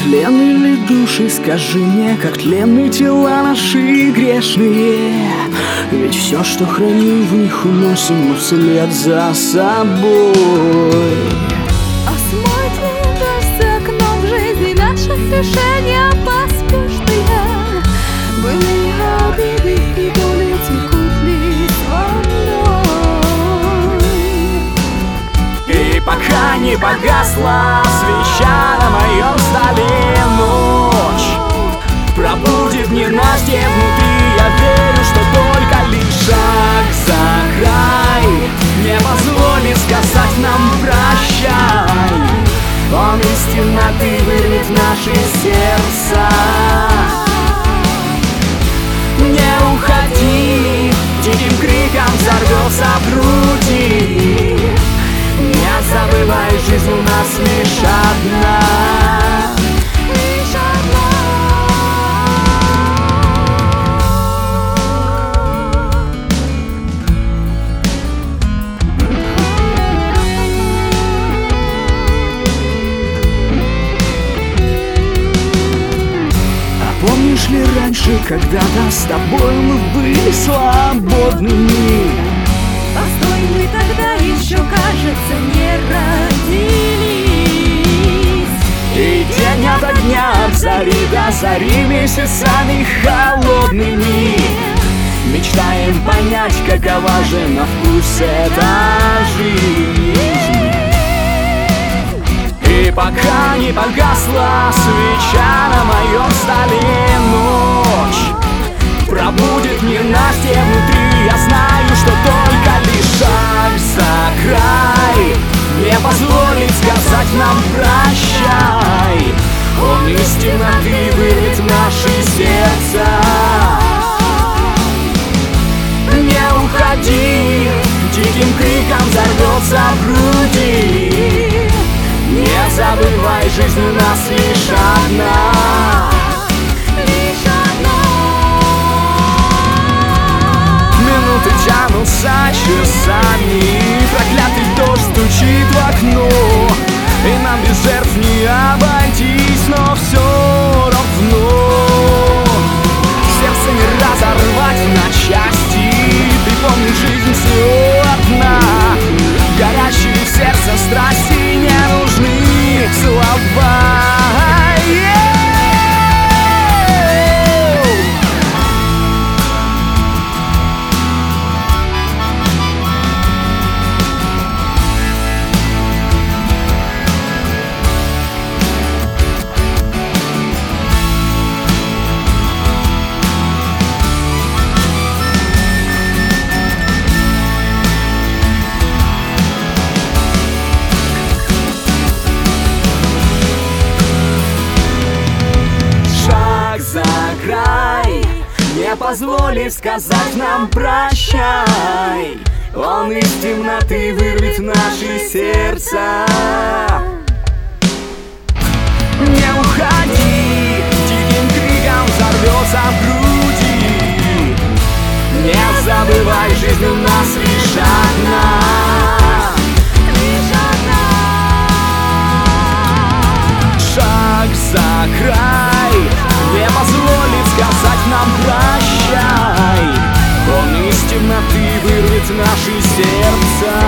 Тленны ли души, скажи мне, как тленны тела наши грешные? Ведь все, что храним в них, уносим мы вслед за собой. Осмотрим дождь за окном в жизни наших решения поспешные. Были обиды и боли текут лишь волной. И пока не погасла свеча на моем столе, ночь пробудет ненастье внутри. Я верю, что только лишь шаг за край не позволит сказать нам прощай. Он из темноты вырвет наши сердца. Не уходи, диким криком взорвется в груди. Не забывай, жизнь у нас лишь одна. Лишь одна. А помнишь ли раньше, когда-то с тобой мы были свободными? Постой, мы тогда еще, кажется, не родились. И день ото дня, от зари до зари, месяцами холодными мечтаем понять, какова же на вкус эта жизнь. И пока не погасла свеча на моем столе, ночь пробудет ненастье внутри. Я знаю, что только лишь шаг за край не позволит сказать нам прощай. Он из темноты вырвет наши сердца. Не уходи, диким криком взорвется в груди. Не забывай, жизнь у нас лишь одна. Лишь одна. Минуты тянутся часами, проклятый дождь стучит в окно. И нам без жертв не обойтись, но все равно сердце не разорвать на части. Ты помнишь, жизнь всего одна. Горящие в сердце страсти не нужны слова. Не позволит сказать нам прощай. Он из темноты вырвет наши сердца. Не уходи, диким криком взорвется в груди. Не забывай, жизнь у нас лишь одна. Лишь одна. Шаг за край не позволит сказать нам прощай. Он из темноты вырвет наши сердца.